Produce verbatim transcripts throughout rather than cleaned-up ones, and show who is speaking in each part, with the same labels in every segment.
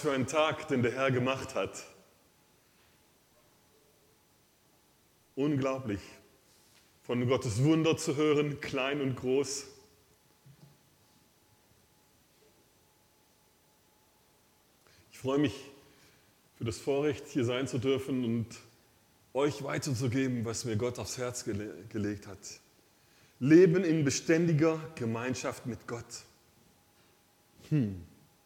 Speaker 1: Für einen Tag, den der Herr gemacht hat. Unglaublich, von Gottes Wunder zu hören, klein und groß. Ich freue mich für das Vorrecht, hier sein zu dürfen und euch weiterzugeben, was mir Gott aufs Herz gele- gelegt hat. Leben in beständiger Gemeinschaft mit Gott. Hm.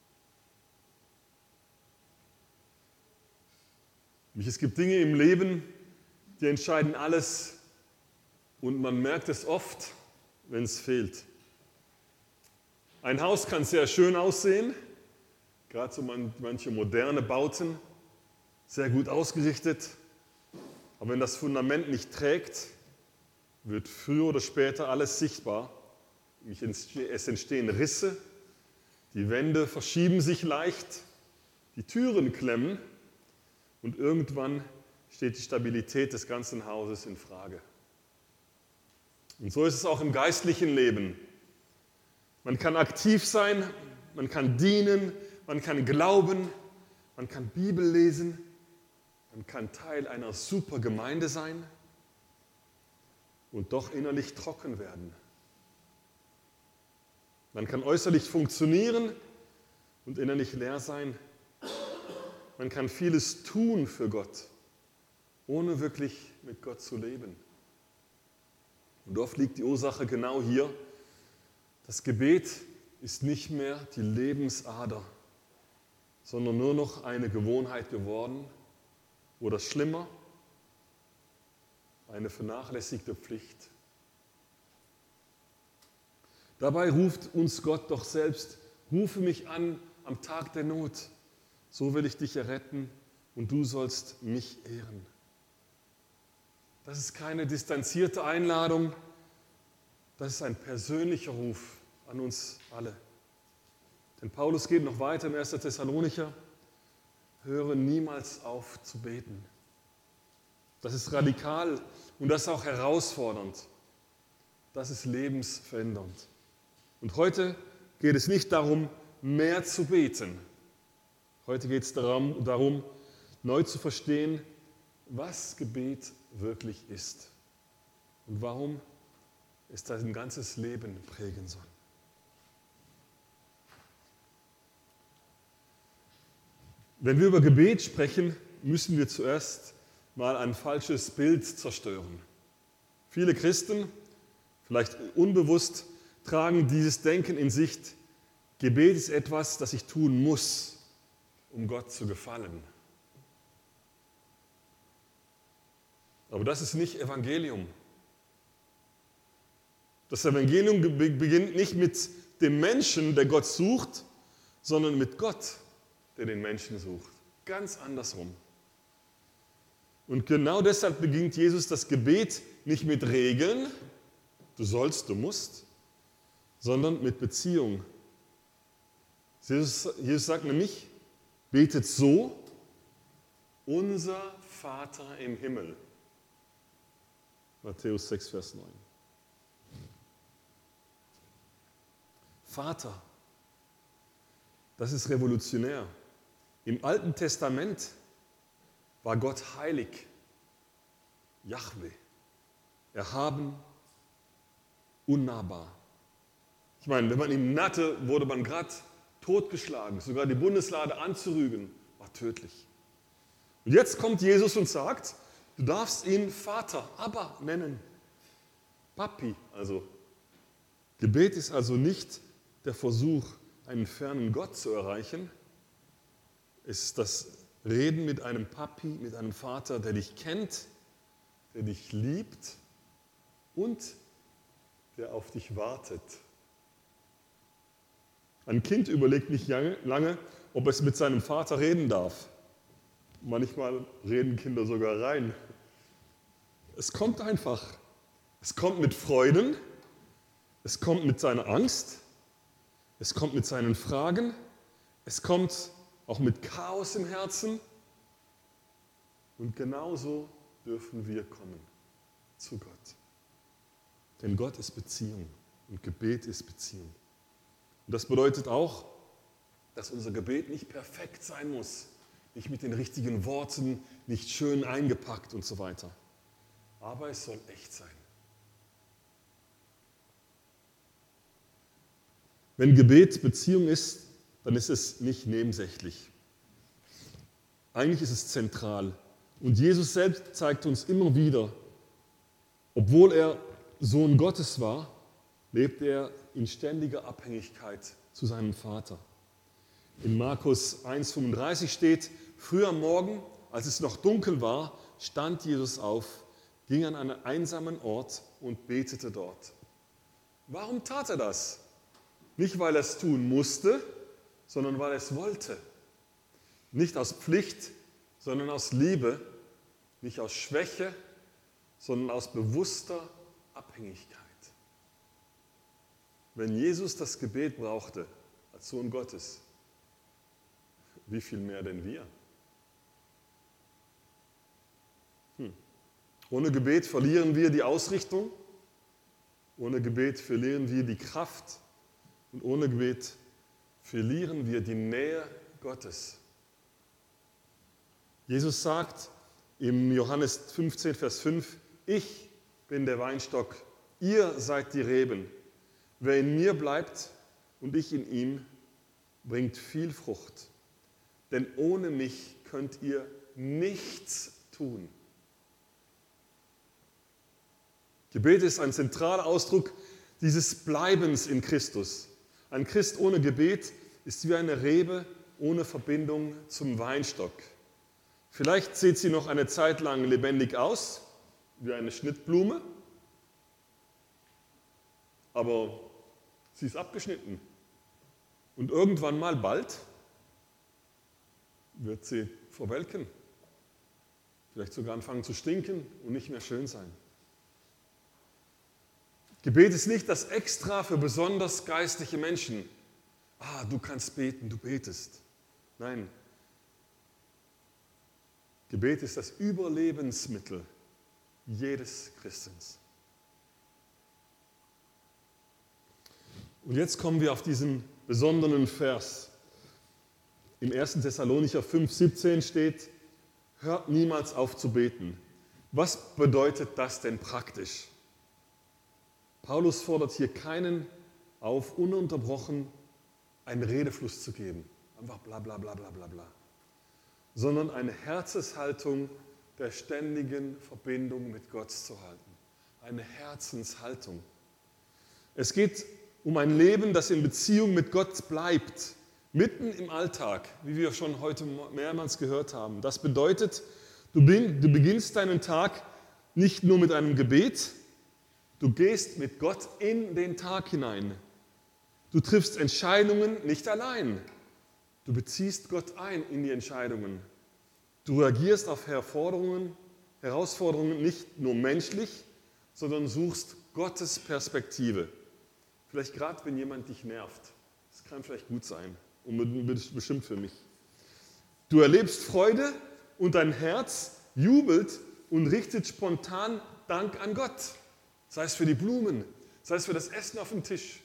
Speaker 1: Es gibt Dinge im Leben, die entscheiden alles und man merkt es oft, wenn es fehlt. Ein Haus kann sehr schön aussehen, gerade so manche moderne Bauten, sehr gut ausgerichtet, aber wenn das Fundament nicht trägt, wird früher oder später alles sichtbar. Es entstehen Risse, die Wände verschieben sich leicht, die Türen klemmen. Und irgendwann steht die Stabilität des ganzen Hauses in Frage. Und so ist es auch im geistlichen Leben. Man kann aktiv sein, man kann dienen, man kann glauben, man kann Bibel lesen, man kann Teil einer super Gemeinde sein und doch innerlich trocken werden. Man kann äußerlich funktionieren und innerlich leer sein. Man kann vieles tun für Gott, ohne wirklich mit Gott zu leben. Und oft liegt die Ursache genau hier. Das Gebet ist nicht mehr die Lebensader, sondern nur noch eine Gewohnheit geworden oder schlimmer, eine vernachlässigte Pflicht. Dabei ruft uns Gott doch selbst: Rufe mich an am Tag der Not. So will ich dich erretten und du sollst mich ehren. Das ist keine distanzierte Einladung, das ist ein persönlicher Ruf an uns alle. Denn Paulus geht noch weiter im ersten Thessalonicher: Höre niemals auf zu beten. Das ist radikal und das ist auch herausfordernd. Das ist lebensverändernd. Und heute geht es nicht darum, mehr zu beten. Heute geht es darum, darum, neu zu verstehen, was Gebet wirklich ist und warum es dein ganzes Leben prägen soll. Wenn wir über Gebet sprechen, müssen wir zuerst mal ein falsches Bild zerstören. Viele Christen, vielleicht unbewusst, tragen dieses Denken in sich: Gebet ist etwas, das ich tun muss, um Gott zu gefallen. Aber das ist nicht Evangelium. Das Evangelium beginnt nicht mit dem Menschen, der Gott sucht, sondern mit Gott, der den Menschen sucht. Ganz andersrum. Und genau deshalb beginnt Jesus das Gebet nicht mit Regeln, du sollst, du musst, sondern mit Beziehung. Jesus, Jesus sagt nämlich: Betet so: Unser Vater im Himmel. Matthäus sechs, Vers neun. Vater, das ist revolutionär. Im Alten Testament war Gott heilig, Jahwe, erhaben, unnahbar. Ich meine, wenn man ihn nannte, wurde man gerade totgeschlagen. Sogar die Bundeslade anzurügen war tödlich. Und jetzt kommt Jesus und sagt: Du darfst ihn Vater, Abba nennen. Papi, also. Gebet ist also nicht der Versuch, einen fernen Gott zu erreichen. Es ist das Reden mit einem Papi, mit einem Vater, der dich kennt, der dich liebt und der auf dich wartet. Ein Kind überlegt nicht lange, ob es mit seinem Vater reden darf. Manchmal reden Kinder sogar rein. Es kommt einfach. Es kommt mit Freuden, es kommt mit seiner Angst, es kommt mit seinen Fragen, es kommt auch mit Chaos im Herzen. Und genauso dürfen wir kommen zu Gott. Denn Gott ist Beziehung und Gebet ist Beziehung. Und das bedeutet auch, dass unser Gebet nicht perfekt sein muss, nicht mit den richtigen Worten, nicht schön eingepackt und so weiter. Aber es soll echt sein. Wenn Gebet Beziehung ist, dann ist es nicht nebensächlich. Eigentlich ist es zentral. Und Jesus selbst zeigt uns immer wieder, obwohl er Sohn Gottes war, lebt er in ständiger Abhängigkeit zu seinem Vater. In Markus eins fünfunddreißig steht, früh am Morgen, als es noch dunkel war, stand Jesus auf, ging an einen einsamen Ort und betete dort. Warum tat er das? Nicht, weil er es tun musste, sondern weil er es wollte. Nicht aus Pflicht, sondern aus Liebe. Nicht aus Schwäche, sondern aus bewusster Abhängigkeit. Wenn Jesus das Gebet brauchte, als Sohn Gottes, wie viel mehr denn wir? Hm. Ohne Gebet verlieren wir die Ausrichtung, ohne Gebet verlieren wir die Kraft und ohne Gebet verlieren wir die Nähe Gottes. Jesus sagt im Johannes fünfzehn, Vers fünf, ich bin der Weinstock, ihr seid die Reben. Wer in mir bleibt und ich in ihm, bringt viel Frucht. Denn ohne mich könnt ihr nichts tun. Gebet ist ein zentraler Ausdruck dieses Bleibens in Christus. Ein Christ ohne Gebet ist wie eine Rebe ohne Verbindung zum Weinstock. Vielleicht sieht sie noch eine Zeit lang lebendig aus, wie eine Schnittblume, aber sie ist abgeschnitten. Und irgendwann mal bald wird sie verwelken, vielleicht sogar anfangen zu stinken und nicht mehr schön sein. Gebet ist nicht das Extra für besonders geistliche Menschen. Ah, du kannst beten, du betest. Nein. Gebet ist das Überlebensmittel jedes Christens. Und jetzt kommen wir auf diesen besonderen Vers. Im ersten Thessalonicher fünf, siebzehn steht, hört niemals auf zu beten. Was bedeutet das denn praktisch? Paulus fordert hier keinen auf, ununterbrochen einen Redefluss zu geben. Einfach bla bla bla bla bla bla. Sondern eine Herzenshaltung der ständigen Verbindung mit Gott zu halten. Eine Herzenshaltung. Es geht um ein Leben, das in Beziehung mit Gott bleibt, mitten im Alltag, wie wir schon heute mehrmals gehört haben. Das bedeutet, du beginnst deinen Tag nicht nur mit einem Gebet, du gehst mit Gott in den Tag hinein. Du triffst Entscheidungen nicht allein. Du beziehst Gott ein in die Entscheidungen. Du reagierst auf Herausforderungen, Herausforderungen nicht nur menschlich, sondern suchst Gottes Perspektive. Vielleicht gerade, wenn jemand dich nervt. Das kann vielleicht gut sein und bestimmt für mich. Du erlebst Freude und dein Herz jubelt und richtet spontan Dank an Gott. Sei es für die Blumen, sei es für das Essen auf dem Tisch.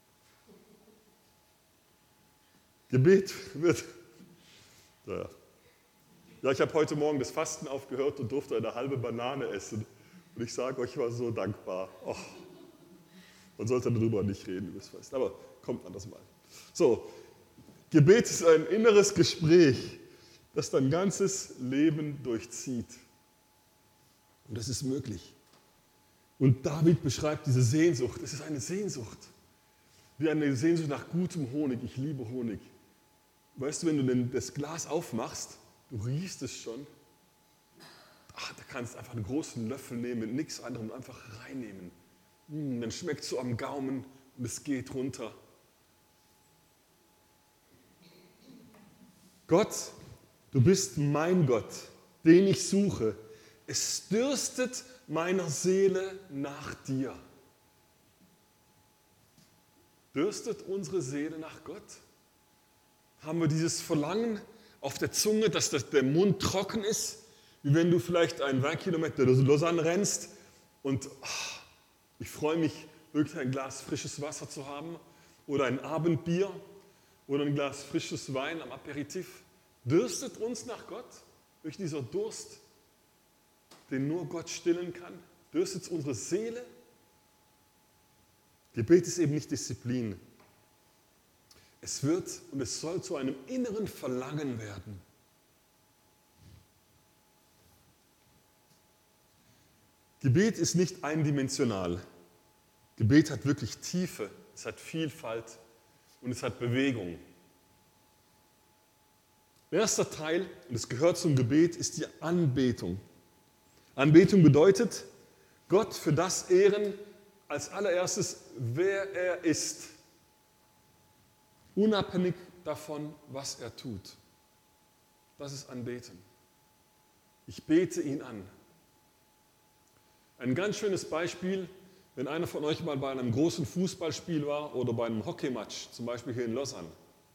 Speaker 1: Gebet wird... Ja, ja ich habe heute Morgen das Fasten aufgehört und durfte eine halbe Banane essen. Und ich sage euch, ich war so dankbar. Oh, man sollte darüber nicht reden, über das Fasten, aber kommt anders mal. So, Gebet ist ein inneres Gespräch, das dein ganzes Leben durchzieht. Und das ist möglich. Und David beschreibt diese Sehnsucht. Es ist eine Sehnsucht. Wie eine Sehnsucht nach gutem Honig. Ich liebe Honig. Weißt du, wenn du das Glas aufmachst, du riechst es schon. Ach, da kannst du einfach einen großen Löffel nehmen, mit nichts anderem einfach reinnehmen. Mm, dann schmeckt es so am Gaumen und es geht runter. Gott, du bist mein Gott, den ich suche. Es dürstet meiner Seele nach dir. Dürstet unsere Seele nach Gott? Haben wir dieses Verlangen auf der Zunge, dass der Mund trocken ist? Wie wenn du vielleicht einen Kilometer durch Lausanne rennst und ach, ich freue mich, wirklich ein Glas frisches Wasser zu haben oder ein Abendbier. oder ein Glas frisches Wein am Aperitif. Dürstet uns nach Gott durch dieser Durst, den nur Gott stillen kann? Dürstet unsere Seele? Gebet ist eben nicht Disziplin. Es wird und es soll zu einem inneren Verlangen werden. Gebet ist nicht eindimensional. Gebet hat wirklich Tiefe, es hat Vielfalt und es hat Bewegung. Der erste Teil, und es gehört zum Gebet, ist die Anbetung. Anbetung bedeutet, Gott für das ehren, als allererstes, wer er ist, unabhängig davon, was er tut. Das ist Anbeten. Ich bete ihn an. Ein ganz schönes Beispiel, wenn einer von euch mal bei einem großen Fußballspiel war oder bei einem Hockeymatch, zum Beispiel hier in Lausanne.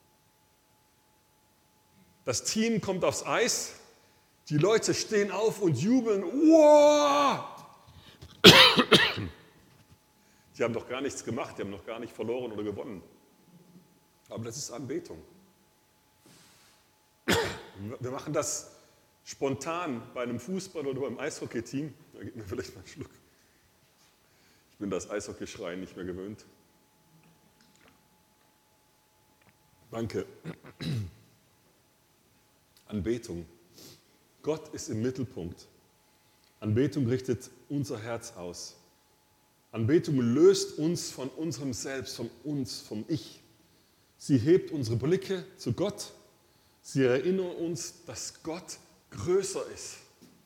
Speaker 1: Das Team kommt aufs Eis, die Leute stehen auf und jubeln. Wow! Die haben doch gar nichts gemacht, die haben noch gar nicht verloren oder gewonnen. Aber das ist Anbetung. Wir machen das spontan bei einem Fußball- oder beim Eishockey-Team. Da gibt mir vielleicht mal einen Schluck. Ich bin das Eishockeyschreien nicht mehr gewöhnt. Danke. Anbetung. Gott ist im Mittelpunkt. Anbetung richtet unser Herz aus. Anbetung löst uns von unserem Selbst, von uns, vom Ich. Sie hebt unsere Blicke zu Gott. Sie erinnern uns, dass Gott größer ist.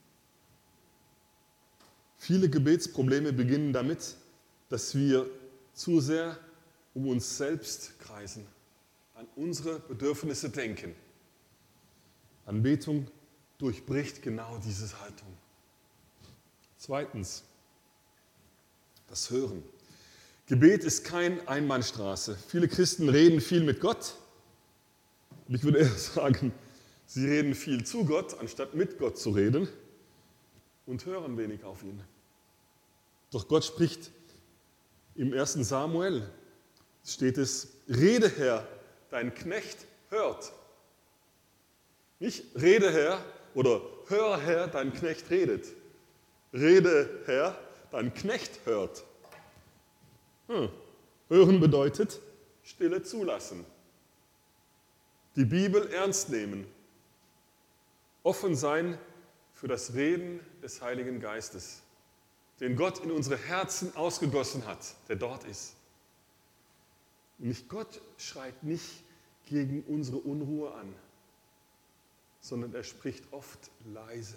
Speaker 1: Viele Gebetsprobleme beginnen damit, dass wir zu sehr um uns selbst kreisen, an unsere Bedürfnisse denken. Anbetung durchbricht genau diese Haltung. Zweitens, das Hören. Gebet ist keine Einbahnstraße. Viele Christen reden viel mit Gott. Und ich würde eher sagen, sie reden viel zu Gott, anstatt mit Gott zu reden und hören wenig auf ihn. Doch Gott spricht im ersten Samuel, steht es, rede Herr, dein Knecht hört. Nicht rede Herr oder hör Herr, dein Knecht redet. Rede Herr, dein Knecht hört. Hm. Hören bedeutet Stille zulassen. Die Bibel ernst nehmen. Offen sein für das Reden des Heiligen Geistes, den Gott in unsere Herzen ausgegossen hat, der dort ist. Und nicht Gott schreit nicht gegen unsere Unruhe an, sondern er spricht oft leise.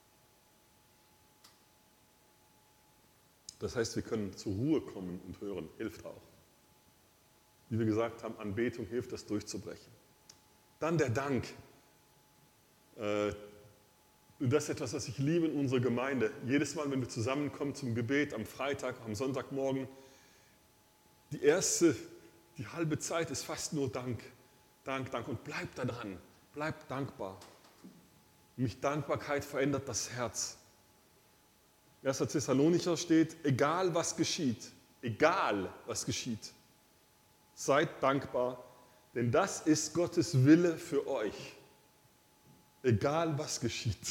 Speaker 1: Das heißt, wir können zur Ruhe kommen und hören, hilft auch. Wie wir gesagt haben, Anbetung hilft, das durchzubrechen. Dann der Dank. Das ist etwas, was ich liebe in unserer Gemeinde. Jedes Mal, wenn wir zusammenkommen zum Gebet, am Freitag, am Sonntagmorgen, die erste, die halbe Zeit ist fast nur Dank. Dank, Dank. Und bleib da dran. Bleib dankbar. Nämlich Dankbarkeit verändert das Herz. erster Thessalonicher steht, egal was geschieht, egal was geschieht, seid dankbar, denn das ist Gottes Wille für euch. Egal was geschieht.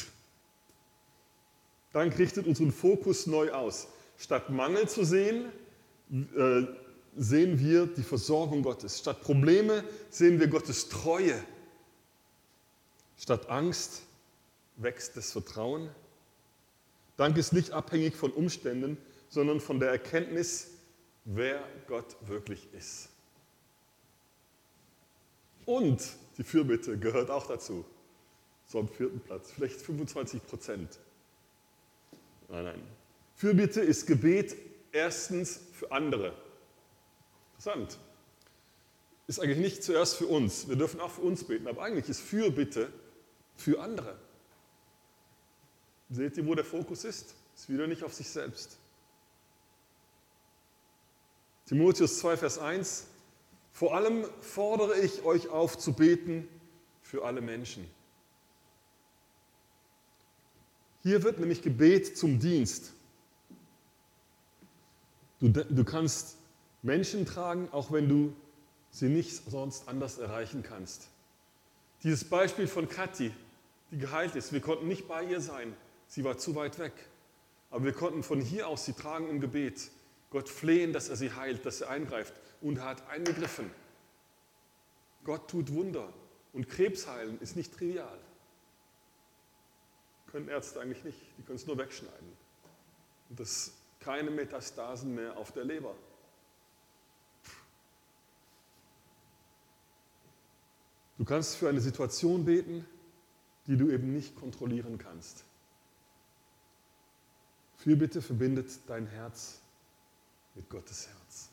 Speaker 1: Dank richtet unseren Fokus neu aus. Statt Mangel zu sehen, äh, sehen wir die Versorgung Gottes. Statt Probleme sehen wir Gottes Treue. Statt Angst wächst das Vertrauen. Dank ist nicht abhängig von Umständen, sondern von der Erkenntnis, wer Gott wirklich ist. Und die Fürbitte gehört auch dazu. So am vierten Platz, vielleicht fünfundzwanzig Prozent. Nein, nein. Fürbitte ist Gebet erstens für andere. Interessant. Ist eigentlich nicht zuerst für uns. Wir dürfen auch für uns beten, aber eigentlich ist Fürbitte für andere. Seht ihr, wo der Fokus ist? Ist wieder nicht auf sich selbst. Timotheus zwei, Vers eins. Vor allem fordere ich euch auf zu beten für alle Menschen. Hier wird nämlich Gebet zum Dienst. Du, du kannst Menschen tragen, auch wenn du sie nicht sonst anders erreichen kannst. Dieses Beispiel von Kathi, die geheilt ist, wir konnten nicht bei ihr sein, sie war zu weit weg. Aber wir konnten von hier aus sie tragen im Gebet, Gott flehen, dass er sie heilt, dass er eingreift, und er hat eingegriffen. Gott tut Wunder und Krebs heilen ist nicht trivial. Können Ärzte eigentlich nicht, die können es nur wegschneiden. Und das keine Metastasen mehr auf der Leber. Du kannst für eine Situation beten, die du eben nicht kontrollieren kannst. Fürbitte verbindet dein Herz mit Gottes Herz.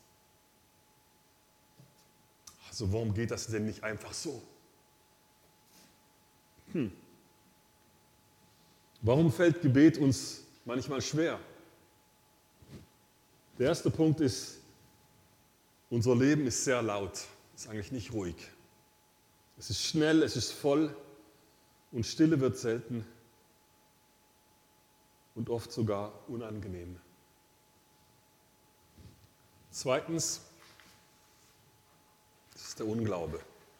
Speaker 1: Also warum geht das denn nicht einfach so? Hm. Warum fällt Gebet uns manchmal schwer? Der erste Punkt ist, unser Leben ist sehr laut, ist eigentlich nicht ruhig. Es ist schnell, es ist voll und Stille wird selten und oft sogar unangenehm. Zweitens, das ist der Unglaube.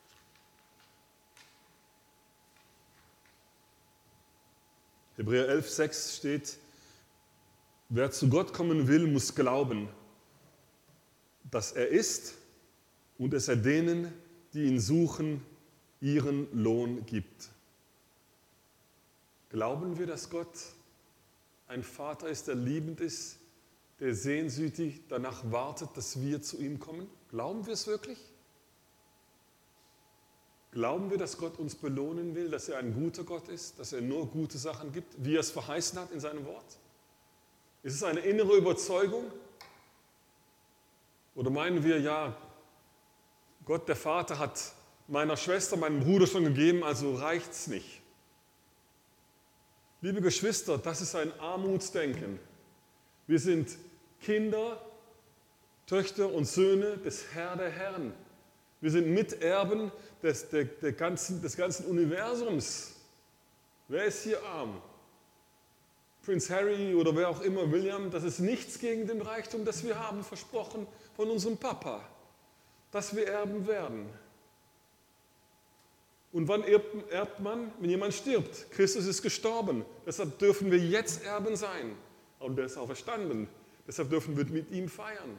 Speaker 1: Hebräer elf, sechs steht, wer zu Gott kommen will, muss glauben, dass er ist und dass er denen, die ihn suchen, ihren Lohn gibt. Glauben wir, dass Gott ein Vater ist, der liebend ist, der sehnsüchtig danach wartet, dass wir zu ihm kommen? Glauben wir es wirklich? Glauben wir, dass Gott uns belohnen will, dass er ein guter Gott ist, dass er nur gute Sachen gibt, wie er es verheißen hat in seinem Wort? Ist es eine innere Überzeugung? Oder meinen wir, ja, Gott der Vater hat meiner Schwester, meinem Bruder schon gegeben, also reicht es nicht? Liebe Geschwister, das ist ein Armutsdenken. Wir sind Kinder, Töchter und Söhne des Herr der Herren. Wir sind Miterben des, der, der ganzen, des ganzen Universums. Wer ist hier arm? Prinz Harry oder wer auch immer, William, das ist nichts gegen den Reichtum, das wir haben versprochen von unserem Papa, dass wir erben werden. Und wann erbt, erbt man? Wenn jemand stirbt. Christus ist gestorben. Deshalb dürfen wir jetzt Erben sein. Und er ist auferstanden. Deshalb dürfen wir mit ihm feiern.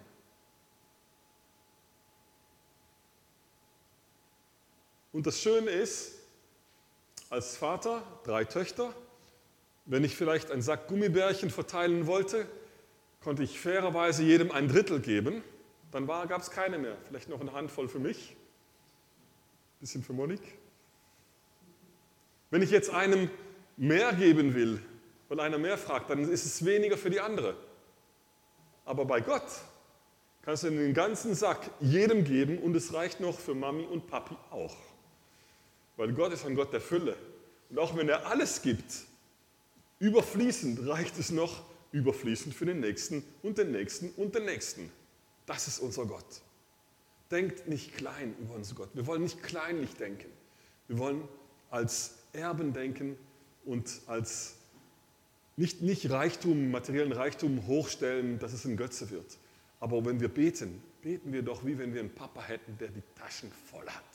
Speaker 1: Und das Schöne ist, als Vater, drei Töchter, wenn ich vielleicht einen Sack Gummibärchen verteilen wollte, konnte ich fairerweise jedem ein Drittel geben. Dann gab es keine mehr. Vielleicht noch eine Handvoll für mich. Ein bisschen für Monique. Wenn ich jetzt einem mehr geben will, weil einer mehr fragt, dann ist es weniger für die andere. Aber bei Gott kannst du den ganzen Sack jedem geben und es reicht noch für Mami und Papi auch. Weil Gott ist ein Gott der Fülle. Und auch wenn er alles gibt, überfließend reicht es noch überfließend für den Nächsten und den Nächsten und den Nächsten. Das ist unser Gott. Denkt nicht klein über unseren Gott. Wir wollen nicht kleinlich denken. Wir wollen als Erben denken und als nicht, nicht Reichtum, materiellen Reichtum hochstellen, dass es ein Götze wird. Aber wenn wir beten, beten wir doch, wie wenn wir einen Papa hätten, der die Taschen voll hat.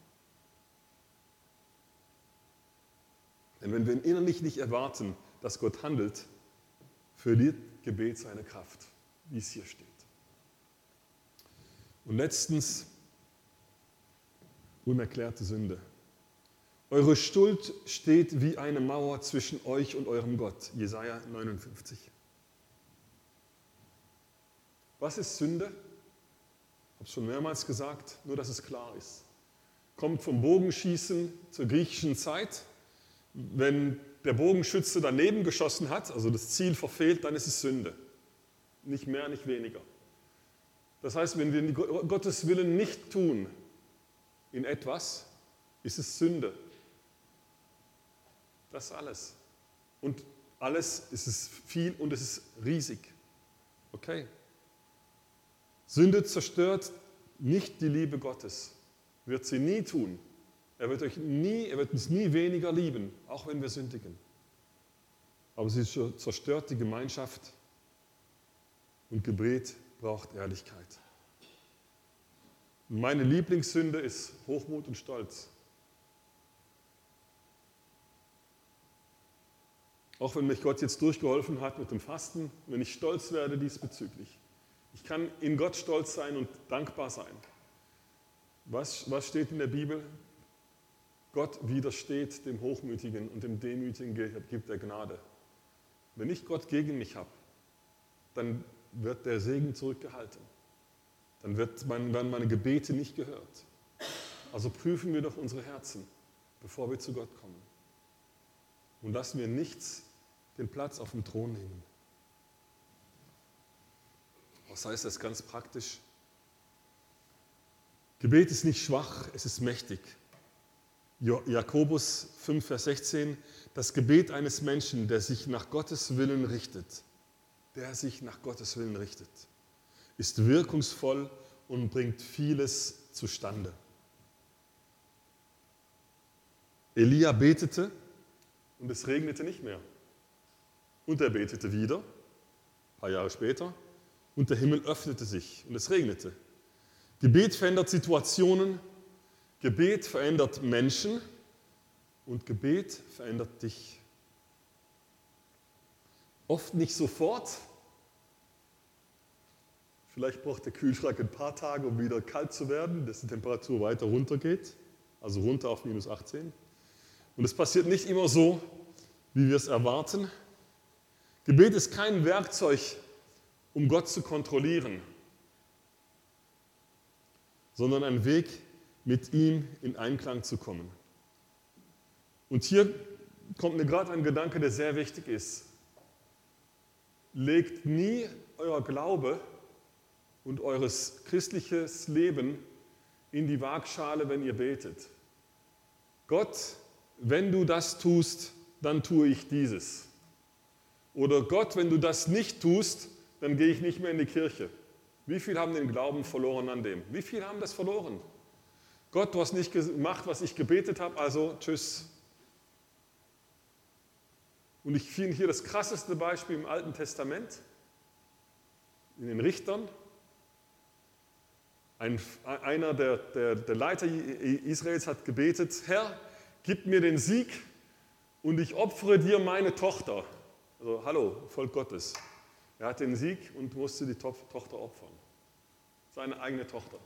Speaker 1: Denn wenn wir innerlich nicht erwarten, dass Gott handelt, verliert Gebet seine Kraft, wie es hier steht. Und letztens, unerklärte Sünde. Eure Schuld steht wie eine Mauer zwischen euch und eurem Gott. Jesaja neunundfünfzig. Was ist Sünde? Ich habe es schon mehrmals gesagt, nur dass es klar ist. Kommt vom Bogenschießen zur griechischen Zeit. Wenn der Bogenschütze daneben geschossen hat, also das Ziel verfehlt, dann ist es Sünde. Nicht mehr, nicht weniger. Das heißt, wenn wir Gottes Willen nicht tun in etwas, ist es Sünde. Das ist alles. Und alles ist es viel und es ist riesig. Okay. Sünde zerstört nicht die Liebe Gottes. Wird sie nie tun. Er wird, euch nie, er wird uns nie weniger lieben, auch wenn wir sündigen. Aber sie zerstört die Gemeinschaft und Gebet braucht Ehrlichkeit. Meine Lieblingssünde ist Hochmut und Stolz. Auch wenn mich Gott jetzt durchgeholfen hat mit dem Fasten, wenn ich stolz werde diesbezüglich. Ich kann in Gott stolz sein und dankbar sein. Was, was steht in der Bibel? Gott widersteht dem Hochmütigen und dem Demütigen gibt er Gnade. Wenn ich Gott gegen mich habe, dann wird der Segen zurückgehalten. Dann wird mein, werden meine Gebete nicht gehört. Also prüfen wir doch unsere Herzen, bevor wir zu Gott kommen. Und lassen wir nichts den Platz auf dem Thron nehmen. Was heißt das ganz praktisch? Gebet ist nicht schwach, es ist mächtig. Jakobus fünf, Vers sechzehn, das Gebet eines Menschen, der sich nach Gottes Willen richtet, der sich nach Gottes Willen richtet, ist wirkungsvoll und bringt vieles zustande. Elia betete und es regnete nicht mehr. Und er betete wieder, ein paar Jahre später, und der Himmel öffnete sich und es regnete. Gebet verändert Situationen, Gebet verändert Menschen und Gebet verändert dich. Oft nicht sofort. Vielleicht braucht der Kühlschrank ein paar Tage, um wieder kalt zu werden, dass die Temperatur weiter runtergeht, also runter auf minus achtzehn. Und es passiert nicht immer so, wie wir es erwarten. Gebet ist kein Werkzeug, um Gott zu kontrollieren, sondern ein Weg, mit ihm in Einklang zu kommen. Und hier kommt mir gerade ein Gedanke, der sehr wichtig ist. Legt nie euer Glaube und eures christliches Leben in die Waagschale, wenn ihr betet. Gott, wenn du das tust, dann tue ich dieses. Oder Gott, wenn du das nicht tust, dann gehe ich nicht mehr in die Kirche. Wie viele haben den Glauben verloren an dem? Wie viele haben das verloren? Gott, du hast nicht gemacht, was ich gebetet habe, also tschüss. Und ich finde hier das krasseste Beispiel im Alten Testament, in den Richtern. Ein, einer der, der, der Leiter Israels hat gebetet, Herr, gib mir den Sieg und ich opfere dir meine Tochter. Also hallo, Volk Gottes. Er hat den Sieg und musste die to- Tochter opfern. Seine eigene Tochter.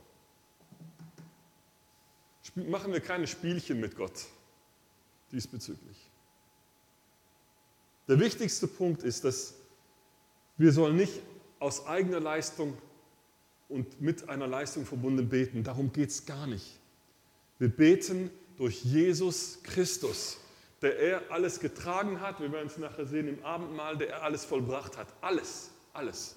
Speaker 1: Sp- machen wir keine Spielchen mit Gott diesbezüglich. Der wichtigste Punkt ist, dass wir sollen nicht aus eigener Leistung und mit einer Leistung verbunden beten. Darum geht es gar nicht. Wir beten durch Jesus Christus, der er alles getragen hat. Wir werden es nachher sehen im Abendmahl, der er alles vollbracht hat. Alles, alles.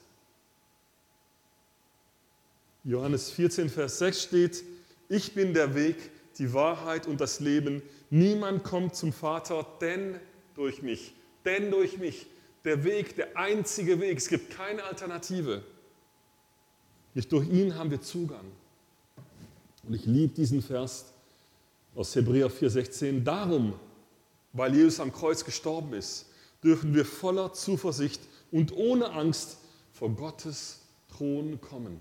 Speaker 1: Johannes vierzehn, Vers sechs steht, ich bin der Weg, die Wahrheit und das Leben. Niemand kommt zum Vater, denn durch mich. Denn durch mich. Der Weg, der einzige Weg. Es gibt keine Alternative. Nicht durch ihn haben wir Zugang. Und ich liebe diesen Vers aus Hebräer vier, sechzehn. Darum, weil Jesus am Kreuz gestorben ist, dürfen wir voller Zuversicht und ohne Angst vor Gottes Thron kommen.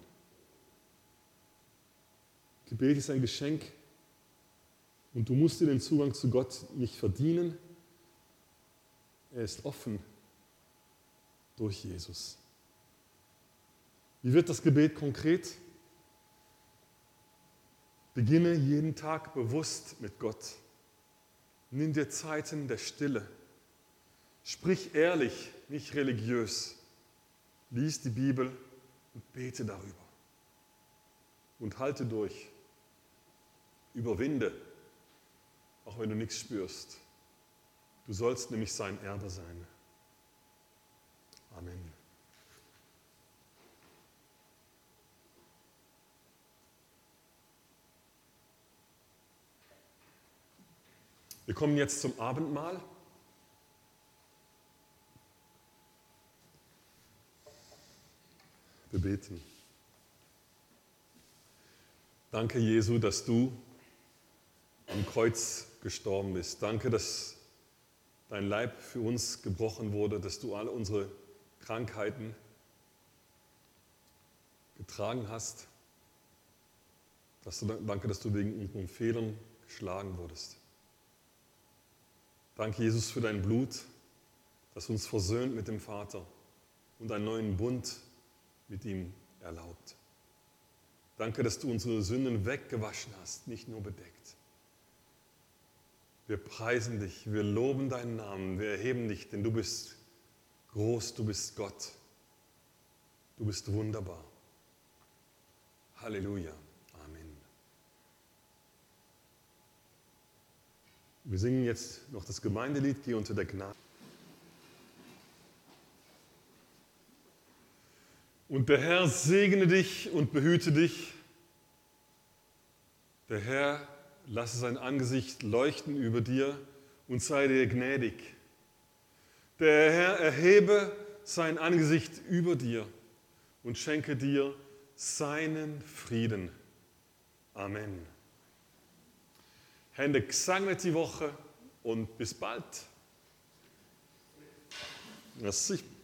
Speaker 1: Gebet ist ein Geschenk und du musst dir den Zugang zu Gott nicht verdienen. Er ist offen durch Jesus. Wie wird das Gebet konkret? Beginne jeden Tag bewusst mit Gott. Nimm dir Zeiten der Stille. Sprich ehrlich, nicht religiös. Lies die Bibel und bete darüber. Und halte durch. Überwinde, auch wenn du nichts spürst. Du sollst nämlich sein Erbe sein. Amen. Wir kommen jetzt zum Abendmahl. Wir beten. Danke, Jesu, dass du am Kreuz gestorben bist. Danke, dass dein Leib für uns gebrochen wurde, dass du alle unsere Krankheiten getragen hast. Dass du, danke, dass du wegen unseren Fehlern geschlagen wurdest. Danke, Jesus, für dein Blut, das uns versöhnt mit dem Vater und einen neuen Bund mit ihm erlaubt. Danke, dass du unsere Sünden weggewaschen hast, nicht nur bedeckt. Wir preisen dich, wir loben deinen Namen, wir erheben dich, denn du bist groß, du bist Gott. Du bist wunderbar. Halleluja. Amen. Wir singen jetzt noch das Gemeindelied, Geh unter der Gnade. Und der Herr segne dich und behüte dich. Der Herr lasse sein Angesicht leuchten über dir und sei dir gnädig. Der Herr erhebe sein Angesicht über dir und schenke dir seinen Frieden. Amen. Hände gesegnet die Woche und bis bald. Merci.